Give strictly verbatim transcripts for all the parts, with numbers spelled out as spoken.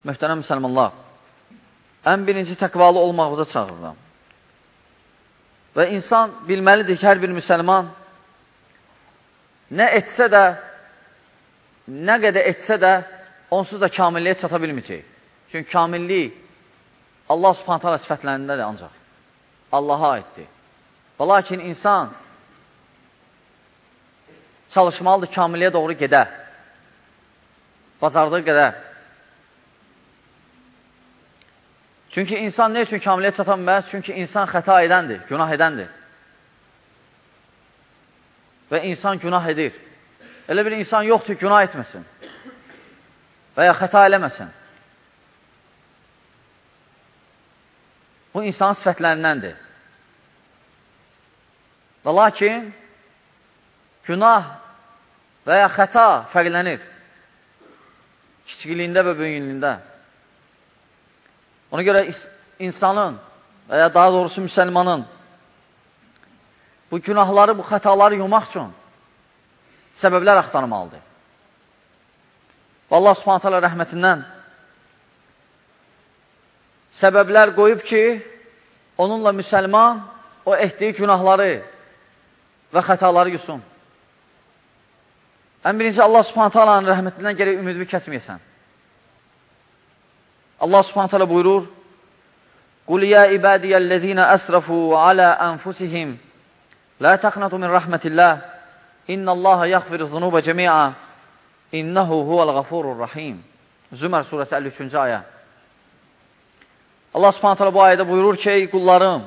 Möhtərəm müsəlmanlar, ən birinci təqvalı olmağımıza çağırıram. Və insan bilməlidir ki, hər bir müsəlman nə etsə də, nə qədər etsə də, onsuz da kamilliyə çata bilməyəcək. Çünki kamillik Allah subhanət hala sifətlərindədir ancaq. Allaha aiddir. Və lakin insan çalışmalıdır, kamilliyə doğru gedər. Bacardığı qədər. Çünki insan nə üçün kamilliyə çata bilməz? Çünki insan xəta edəndir, günah edəndir. Və insan günah edir. Elə bir insan yoxdur, günah etməsin. Və ya xəta eləməsin. Bu insanın sifətlərindəndir. Və lakin günah və ya xəta fərqlənir. Kiçikliyində və böyüklüyündə. Ona görə insanın və ya daha doğrusu müsəlmanın bu günahları, bu xətaları yumaq üçün səbəblər axtarmalıdır. Və Allah subhanət hələ rəhmətindən səbəblər qoyub ki, onunla müsəlman o etdiyi günahları və xətaları yusun. Ən birinci Allah subhanət hələnin rəhmətindən gərək ümidini kəsməyəsən. Allah subhanət hələ buyurur, قُلْ يَا إِبَادِيَ الَّذِينَ أَسْرَفُوا عَلَى أَنفُسِهِمْ لَا تَقْنَطُوا مِنْ رَحْمَةِ اللَّهِ إِنَّ اللَّهَ يَغْفِرُ الذُّنُوبَ جَمِيعًا إِنَّهُ هُوَ الْغَفُورُ الرَّحِيمُ. Zümər surəsi əlli üçüncü ayə. Allah subhanət hələ bu ayədə buyurur ki, ey qullarım,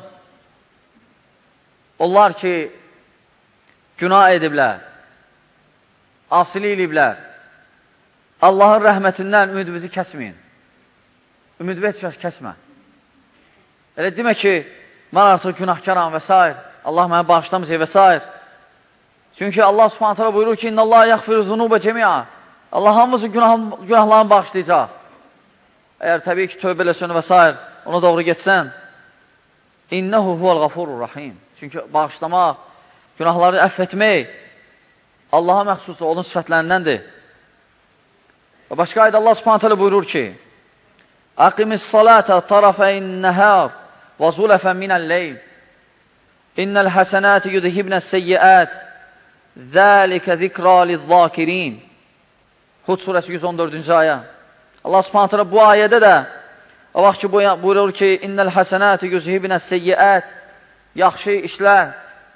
onlar ki, günah ediblər, asili ediblər, Allahın rəhmətindən ümidimizi kəsməyin. Ümidvi heç vaxt kəsmə. Elə demək ki, mən artıq günahkaram və s. Allah mənə bağışlamayacaq və s. Çünki Allah subhanət hələ buyurur ki, İnna Allah yəxfiru zunubə cəmi'a. Allah hamımızın günah, günahlarını bağışlayacaq. Əgər təbii ki, tövbə eləsən və s. ona doğru getsən, İnnəhu huvəl qafurur rahim. Çünki bağışlamaq, günahları əff etmək Allaha məxsusdur, onun sifətlərindəndir. Və başqa ayda Allah subhanət hələ buyurur ki, Aqimis salata tarafəyn nəhər və zuləfən minəl-leyl. İnnəl həsənəti yudhibnəs seyyiət. Zəlikə zikra liz-zakirin. Hud surəsi yüz on dördüncü ayə. Allah subhanət hələ bu ayədə də o vaxt ki, buyurur ki, İnnəl həsənəti yudhibnəs seyyiət. Yaxşı işlər,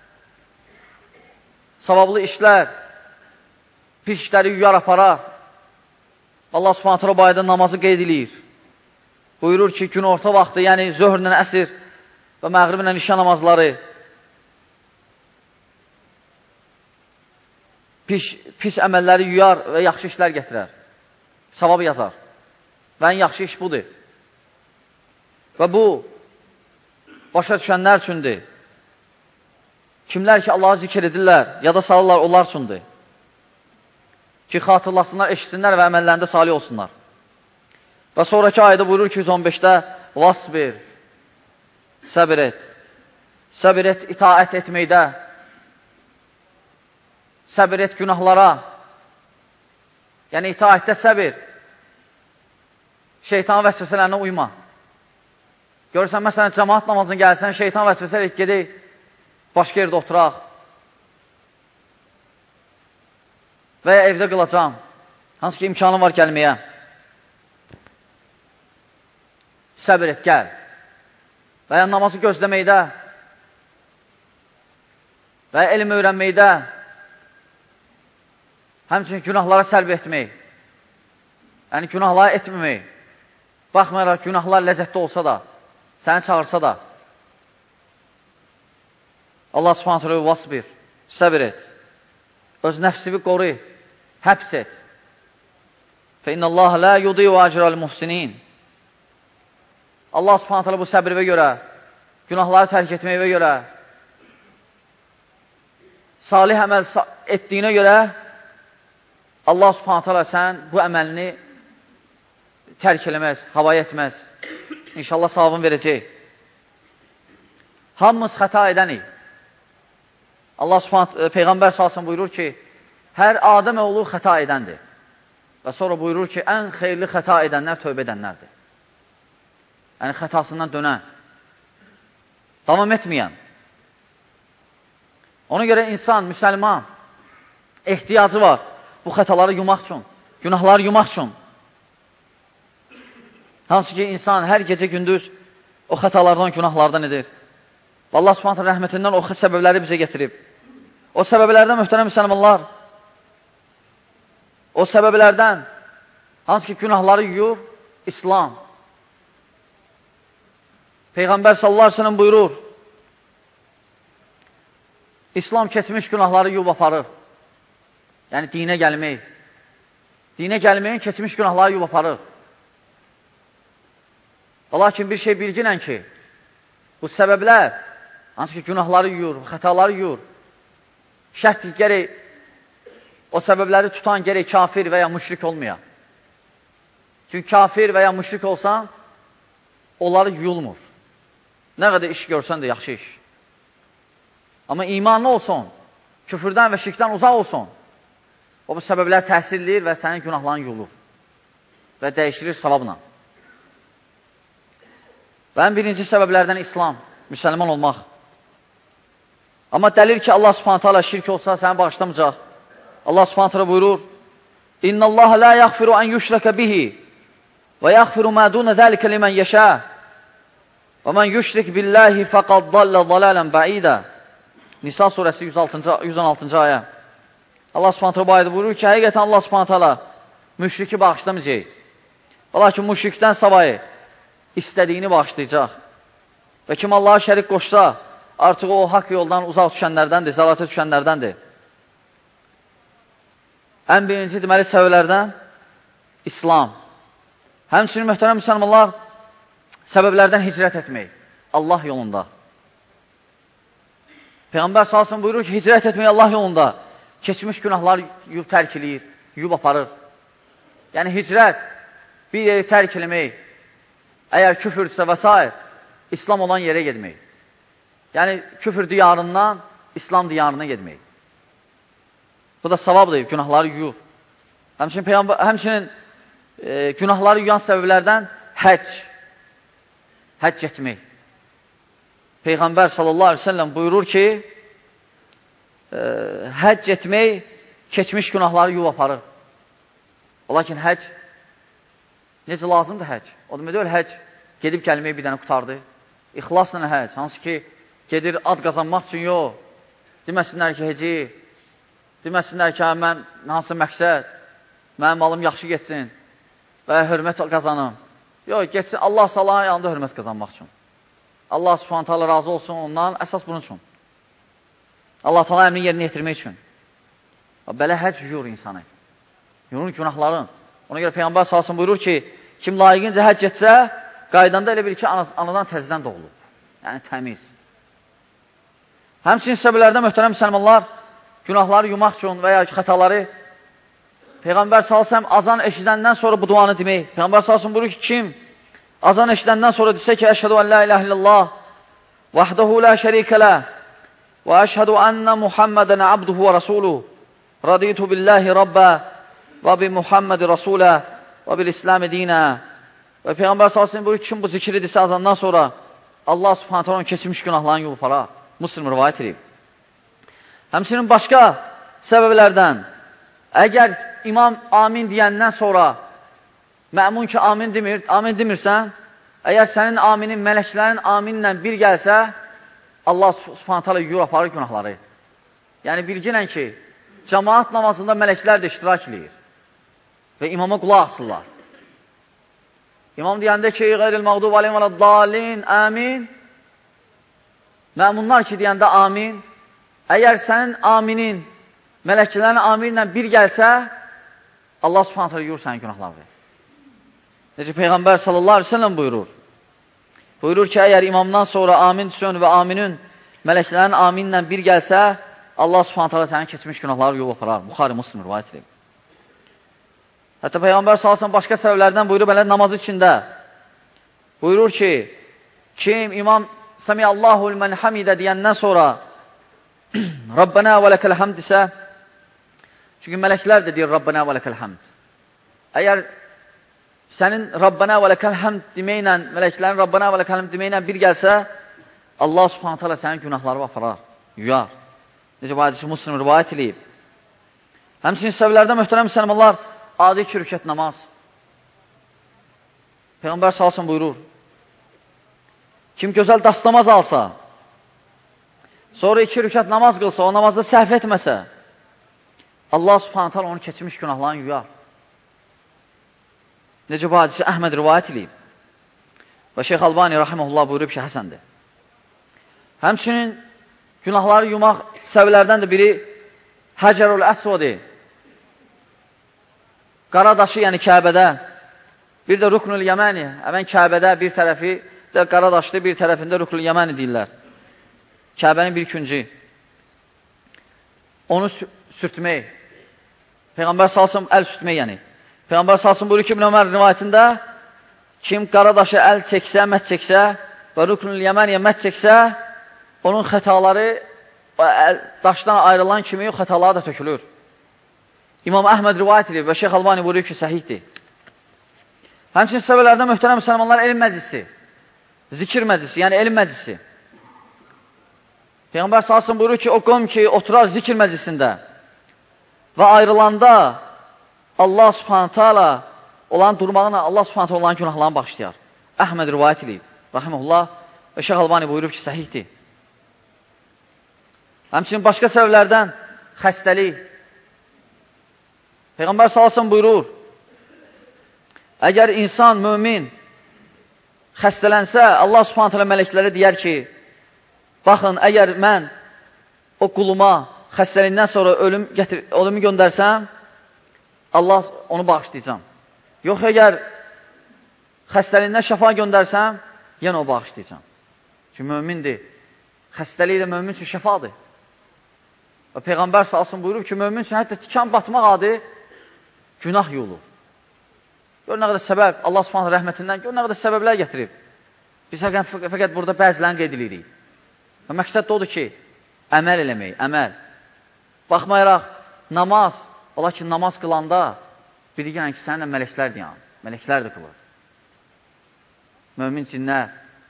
savablı işlər, pis işləri yuyar aparar. Allah subhanət hələ bu ayədə namazı qeyd edir. Buyurur ki, gün orta vaxtı, yəni zöhrlə əsr və məğriblə işə namazları pis, pis əməlləri yuyar və yaxşı işlər gətirər. Savab yazar. Və ən yaxşı iş budur. Və bu, başa düşənlər üçündür. Kimlər ki, Allahı zikr edirlər, yada salırlar, onlar üçündür. Ki, xatırlasınlar, eşitsinlər və əməllərində salih olsunlar. Və sonraki ayda buyurur ki, yüz on beşdə Vasbir, səbir et. Səbir et, itaət etməkdə. Səbir et günahlara. Yəni, itaətdə səbir. Şeytan vəsvəsələrinə uyma. Görürsən, məsələn, cəmaat namazına gəlsən, şeytan vəsvəsələ gedək, başqa yerdə oturaq. Və ya evdə qılacam. Hansı ki, imkanım var gəlməyə. Səbir et, gəl. Və ya namazı gözləməkdə və ya elm öyrənməkdə həmçinin günahlara səlb etmək. Yəni, günahlara etməmək. Baxmayaraq, günahlar ləzzətli olsa da, səni çağırsa da. Allah subhanət hələ vasbir, səbir et. Öz nəfsini qoru, həbs et. Fə innəllaha lə yudiyu əcrəl muhsinin. Allah subhanət hələ bu səbirvə görə, günahları tərk etməyivə görə, salih əməl etdiyinə görə Allah subhanət hələ sən bu əməlini tərk eləməz, havaya etməz. İnşallah savabını verəcək. Hamımız xəta edənik. Allah subhanət, Peyğəmbər salsın buyurur ki, hər Adəm oğlu xəta edəndir. Və sonra buyurur ki, ən xeyirli xəta edənlər tövbə edənlərdir. Yəni, xətasından dönən, davam etməyən. Ona görə insan, müsəlman, ehtiyacı var bu xətaları yumaq üçün, günahları yumaq üçün. Hansı ki, insan hər gecə gündüz o xətalardan, günahlardan edir. Və Allah Subhanahu rəhmətindən o səbəbləri bizə getirib. O səbəblərdən, möhtərəm müsəlmanlar, o səbəblərdən, hansı ki, günahları yuyur, İslam. Peyğəmbər sallallahu aleyhi ve sellem buyurur, İslam keçmiş günahları yuyub aparır. Yəni, dinə gəlmək. Dinə gəlməyin keçmiş günahları yuyub aparır. Lakin bir şey bilginən ki, bu səbəblər, hansı ki, günahları yuyur, xətaları yuyur, şərt gərək, o səbəbləri tutan gərək kafir və ya müşrik olmaya. Çünki kafir və ya müşrik olsan, onları yuyulmur. Nə qədər iş görsən də yaxşı iş. Amma imanlı olsun, küfürdən və şirkdən uzaq olsun, o bu səbəblər təsirləyir və sənin günahların yuyulur və dəyişilir savabla. Və ən birinci səbəblərdən İslam, müsəlman olmaq. Amma dəlil ki, Allah subhanət hala şirk olsa səni bağışlamayacaq. Allah subhanət hala buyurur, İnna Allah la yaghfiru an yushraka bihi və yaghfiru ma duna zalika limen yasha. Və men yushrik billahi faqad dalla dalalan ba'ida. Nisa surəsi yüz on altıncı ayə. Allah subhanət hala bu ayədə buyurur ki, həqiqətən Allah subhanət hala müşriki bağışlamayacaq. Lakin müşrikdən savayı istədiyini bağışlayacaq. Və kim Allaha şərik qoşsa, artıq o haqq yoldan uzaq düşənlərdəndir, zəlatə düşənlərdəndir. Ən birinci deməli səbəblərdən İslam. Həmçinin möhtərəm müsəlmanlar, səbəblərdən hicrət etmək Allah yolunda. Peyğəmbər sallallahu əleyhi və səlləm buyurur ki, hicrət etmək Allah yolunda keçmiş günahları yuyub tərk eləyir, yuyub aparır. Yəni hicrət bir yeri tərk eləmək, əgər küfürdürsə və s. İslam olan yerə gedmək. Yəni küfür diyarından İslam diyarına gedmək. Bu da savabdır, günahları yuyur. Həmçinin, Peyğəmbər, həmçinin e, günahları yuyan səbəblərdən həcc. Həcc etmək. Peyğəmbər sallallahu aleyhi ve sellem buyurur ki, e, həcc etmək keçmiş günahları yuyub aparır. Lakin həcc necə lazımdır həcc? O demək deyil, həcc gedib gəlməyi bir dənə qutardı. İxlasla həcc, hansı ki, gedir ad qazanmaq üçün yox. Deməsinlər ki, heci, deməsinlər ki, mən hansı məqsəd, mənim malım yaxşı getsin və hörmət qazanım. Yox, getsin, Allah salahın yanında hörmət qazanmaq üçün. Allah subhanət hala razı olsun ondan, əsas bunun üçün. Allah taala əmrini yerinə yetirmək üçün. Belə həcc yuyur insanı. Yuyur günahların. Ona görə Peyğəmbər sallallahu əleyhi və səlləm buyurur ki, kim layiqincə həcc etsə, qaydanda elə bir ki, anadan təzədən doğulub. Yəni, təmiz. Həmçinin səbəblərdən möhtərəm müsəlmanlar, günahları yumaq üçün və ya xətaları Peyğəmbər sallallahu əleyhi və səlləm azan eşidəndən sonra bu duanı demək. Peyğəmbər sallallahu əleyhi və səlləm buyurur ki, kim azan eşidəndən sonra desə ki, əşhədu ən la ilahe illallah vahdahu la şərikə ləh və əşhədu ənə Muhammədən abduhu və rasuluhu raditu billahi rabbə və bi Muhammədi rasulə və bil İslam dinə. Və Peyğəmbər sallallahu əleyhi və səlləm buyurur ki, kim bu zikri desə azandan sonra Allah subhanət hala keçmiş günahlarını yuyub aparar. Müslim rivayət edib. Həmçinin başqa səbəblərdən, əgər imam amin deyəndən sonra məmun ki, amin demir, amin demirsən, əgər sənin aminin, mələklərin aminlə bir gəlsə, Allah subhanət hala yuyur aparır günahları. Yəni, bilginən ki, cəmaat namazında mələklər də iştirak edir və imama qulaq asırlar. İmam deyəndə ki, qeyril məğdub aleyhim və dalin, amin. Məmunlar ki, deyəndə amin. Əgər sənin aminin, mələklərin aminlə bir gəlsə, Allah subhanət hala yuyur sənin günahları. Necə Peyğəmbər sallallahu aleyhi ve sellem buyurur. Buyurur ki, əgər imamdan sonra amin düşün və aminin, mələklərin aminlə bir gəlsə, Allah subhanət hala sənin keçmiş günahları yuyub aparar. Buxari Müslim rivayət edib. Hətta Peyğəmbər sallallahu əleyhi və səlləm başqa səbəblərdən buyurur, belə namaz içində. Buyurur ki, kim imam Səmiyallahu limen hamidə deyəndən sonra Rabbənə və ləkəl həmd isə, çünki mələklər də deyir Rabbənə və ləkəl həmd. Əgər sənin Rabbana və ləkəl həmd deməklə, mələklərin Rabbana və ləkəl həmd deməklə bir gəlsə, Allah subhanət hələ sənin günahları aparar, yuyar. Necə bu hadisi Müslim rivayət edib. Həmçinin səbəblərdə möhtərəm müsəlmanlar, adi iki rükət namaz. Peyğəmbər salsın buyurur. Kim gözəl dastamaz alsa, sonra iki rükət namaz qılsa, o namazda səhv etməsə, Allah subhanət hələ onu keçmiş günahlarını yuyar. Necə bu hadisi Əhməd rivayət edib. Və Şeyx Albani rahimehullah buyurub ki, həsəndir. Həmçinin günahları yumaq səbəblərdən də biri Həcərul Əsvədi. Qara daşı, yəni Kəbədə. Bir də Ruknul Yəməni. Həmən Kəbədə bir tərəfi də qara daşlı, bir tərəfində Ruknul Yəməni deyirlər. Kəbənin bir künci. Onu sürtmək. Peyğəmbər salsın, əl sürtmək yəni. Peyğəmbər salsın buyurur ki, İbn Ömər rivayətində kim qara daşı əl çəksə, mət çəksə və Ruknul Yəməniyə mət çəksə, onun xətaları daşdan ayrılan kimi xətaları da tökülür. İmam Əhməd rivayət edir və Şeyx Albani buyurur ki, səhihdir. Həmçinin səbəblərdə möhtərəm müsəlmanlar elm məclisi, zikir məclisi, yəni elm məclisi. Peyğəmbər salsın buyurur ki, o qom ki, oturar zikir məclisində və ayrılanda Allah subhanətə alə olan durmağına Allah subhanətə olan günahlarını bağışlayar. Əhməd rivayət edib, rahiməhullah və Şeyx Albani buyurub ki, səhihdir. Həmçinin başqa səbəblərdən xəstəlik. Peyğəmbər salsın buyurur, əgər insan, mömin xəstələnsə, Allah subhanət hələ mələkləri deyər ki, baxın, əgər mən o quluma xəstəliyindən sonra ölüm, gətir, ölümü göndərsəm, Allah onu bağışlayacam. Yox, əgər xəstəliyindən şəfa göndərsəm, yenə o bağışlayacam. Çünki mömindir. Xəstəlik də mömin üçün şəfadır. Və Peyğəmbər salsın buyurub ki, mömin üçün hətta tikan batmaq adı günah yolu. Gör nə qədər səbəb, Allah subhanət rəhmətindən, gör nə qədər səbəblər gətirib. Biz fəqət burada bəzilərini qeyd edirik. Və məqsəd də odur ki, əməl eləmək, əməl. Baxmayaraq, namaz, ola ki, namaz qılanda bilirəm ki, səninlə mələklər deyən, mələklər də qılır. Mömin cinlər.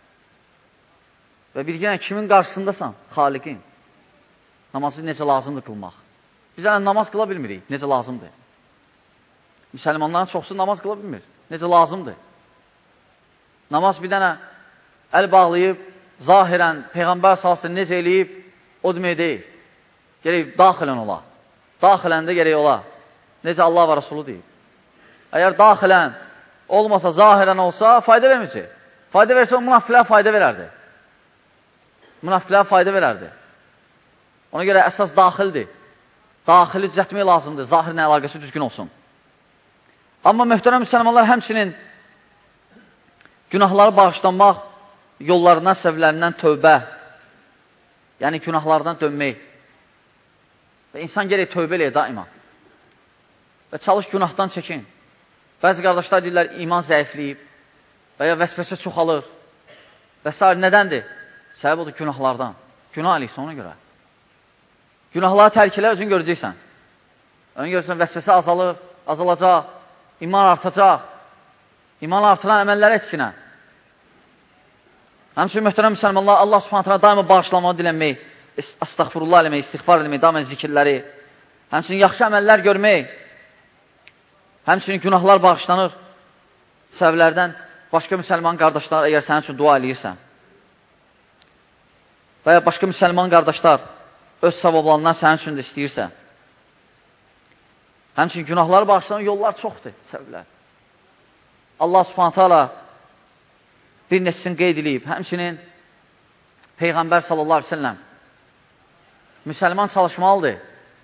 Və bilirəm, kimin qarşısındasan? Xaliqin. Namazı necə lazımdır qılmaq. Biz hələ namaz qıla bilmirik, necə lazımdır. Müsəlmanların çoxsu namaz qıla bilmir, necə lazımdır. Namaz bir dənə əl bağlayıb, zahirən, Peyğəmbər salsın necə eləyib, o demək deyil. Gələk, daxilən ola. Daxilən də gələk ola. Necə Allah və Rasulü deyib. Əgər daxilən olmasa, zahirən olsa, fayda verməyəcək. Fayda versə, o münafiqlər fayda verərdi. Münafiqlər fayda verərdi. Ona görə əsas daxildir. Daxili düzətmək lazımdır, zahirinə əlaqəsi düzgün olsun. Amma möhtərəm müsəlmanlar həmçinin günahları bağışlanmaq yollarından, səbəblərindən tövbə, yəni günahlardan dönmək. Və insan gerək tövbə eləyə daima. Və çalış günahdan çəkin. Bəzi qardaşlar deyirlər, iman zəifləyib və ya vəsvəsə çoxalır və s. Nədəndir? Səbəb odur günahlardan. Günah eləyirsə ona görə. Günahları tərk elə, özün görəcəksən. Özün görürsən, vəsvəsə azalır, azalacaq, iman artacaq. İman artıran əməlləri etkinə. Həmçinin möhtərəm müsəlmanlar, Allah subhanətlə daima bağışlamağı dilənmək, astagfirullah eləmək, istiğfar eləmək, daima zikirləri, həmçinin yaxşı əməllər görmək, həmçinin günahlar bağışlanır. Səbəblərdən başqa müsəlman qardaşlar, əgər sənin üçün dua eləyirsən və ya başqa müsəlman qardaşlar öz savablarından sənin üçün də istəyirsə, həmçinin günahları bağışlanan yollar çoxdur, səbəblər. Allah subhanətə ala bir neçəsini qeyd edib, həmçinin Peyğəmbər sallallahu aleyhi ve selləm müsəlman çalışmalıdır,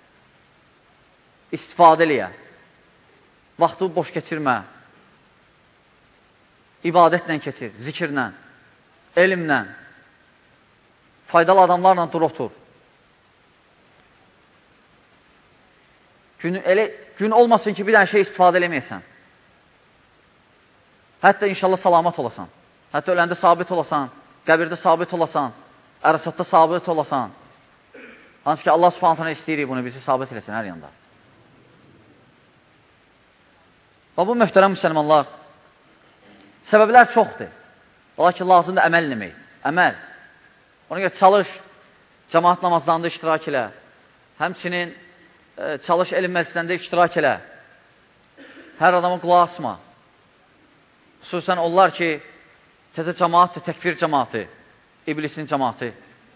istifadə eləyə, vaxtı boş keçirmə, ibadətlə keçir, zikirlə, elmlə, faydalı adamlarla dur otur. Gün, elə, gün olmasın ki, bir dənə şey istifadə eləməyəsən. Hətta inşallah salamat olasan. Hətta öləndə sabit olasan, qəbirdə sabit olasan, ərəsatda sabit olasan. Hansı ki, Allah subhanətlə istəyirik bunu, bizi sabit eləsin hər yanda. Və bu möhtərəm müsəlmanlar, səbəblər çoxdur. Lakin lazımdır əməl eləmək. Əməl. Ona görə çalış, cəmaat namazlarında iştirak elə. Həmçinin e, çalış elm məclislərində iştirak elə. Hər adama qulaq asma. Xüsusən onlar ki, təzə cəmaatdır, təkfir cəmaatı, iblisin cəmaatı.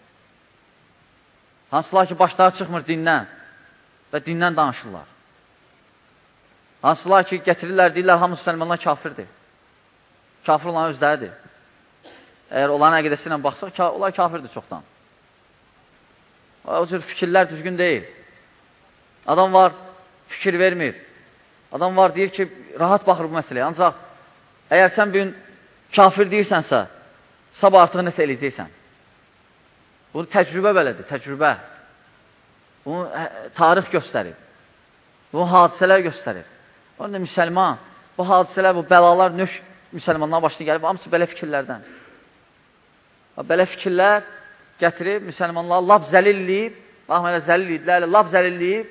Hansılar ki, başları çıxmır dindən və dindən danışırlar. Hansılar ki, gətirirlər, deyirlər, hamı müsəlmanlar kafirdir. Kafir olan özləridir. Əgər onların əqidəsi ilə baxsaq, onlar kafirdir çoxdan. O cür fikirlər düzgün deyil. Adam var, fikir vermir. Adam var, deyir ki, rahat baxır bu məsələyə. Ancaq, əgər sən bir gün kafir deyirsənsə, sabah artıq nəsə eləyəcəksən. Bunu təcrübə belədir, təcrübə. Bunu tarix göstərir. Bunu hadisələr göstərir. Orada müsəlman, bu hadisələr, bu bəlalar nöş müsəlmanlar başına gəlib, hamısı belə fikirlərdən. Belə fikirlər gətirib, müsəlmanlar lap zəlilləyib, bax, elə zəlilləyiblər, lap zəlilləyib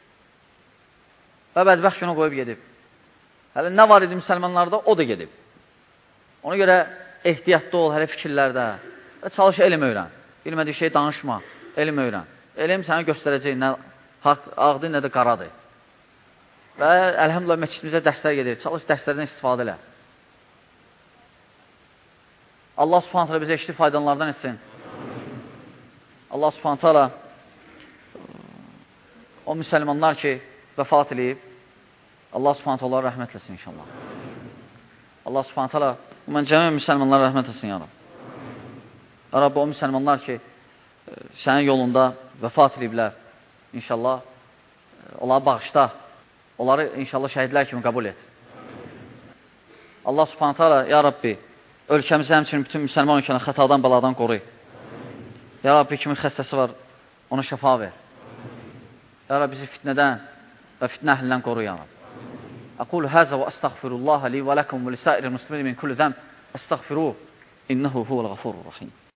və bədbəxt günə qoyub gedib. Hələ nə var idi müsəlmanlarda, o da gedib. Ona görə ehtiyatlı ol hələ fikirlərdə və çalış elm öyrən. Bilmədiyi şey danışma, elm öyrən. Elm sənə göstərəcək nə ağdır, nə də qaradır. Və əlhəmdülillah məscidimizə dərslər gedir. Çalış dərslərdən istifadə elə. Allah subhanət hələ bizə eşli faydalardan etsin. Allah subhanət hələ o müsəlmanlar ki, vəfat edib, Allah subhanət onlara rəhmət etsin inşallah. Allah subhanət hələ mən cəmi müsəlmanlara rəhmət etsin ya Rab. Ya Rabbi, o müsəlmanlar ki, sənin yolunda vəfat ediblər, inşallah, onları bağışda, onları inşallah şəhidlər kimi qəbul et. Allah subhanət hələ, ya Rabbi, ölkəmizi həmçinin bütün müsəlman ölkəni xətadan, bəladan qoruy. Ya Rabbi, kimin xəstəsi var, ona şəfa ver. Ya Rabbi, bizi fitnədən və fitnə əhlindən qoruy, ya Rabbi. Aqulu həzə və əstəğfirullaha li və ləkum və lisəir-i muslimin min kulli zəm əstəğfiruh, innəhu huvəl-ğafurur-rahim.